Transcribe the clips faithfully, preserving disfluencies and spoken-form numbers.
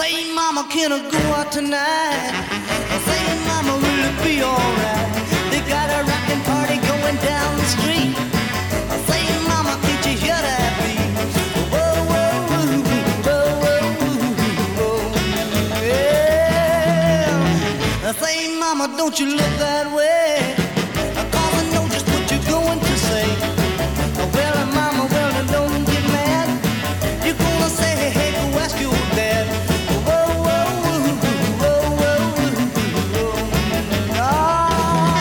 say, mama, can I go out tonight? I say, mama, will it be alright? They got a rockin' party going down the street. I say, mama, can't you hear that beat? Whoa, whoa, whoa, whoa, whoa, whoa, yeah. I say, mama, don't you look that way, 'cause I know just what you're going to say. Well, mama, well, don't get mad. You're gonna say, hey, hey, go ask your dad. Whoa, whoa, whoa, whoa, whoa, whoa. Oh.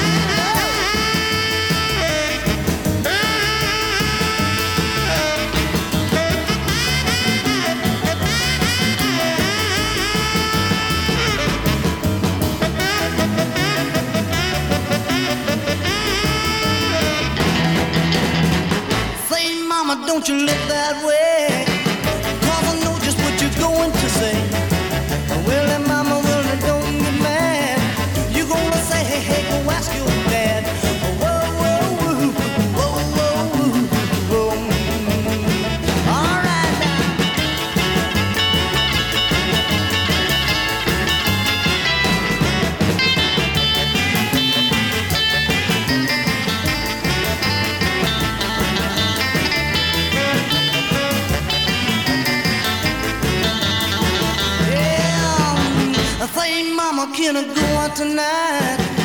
Say, mama, don't you look that way, 'cause I know just what you're going to say. Well, and mama, well, and don't get mad. You're gonna say, hey, hey, go ask your dad. Whoa, whoa, whoa, whoa, whoa, whoa. All right now. Yeah, I say, mama, can I go out tonight?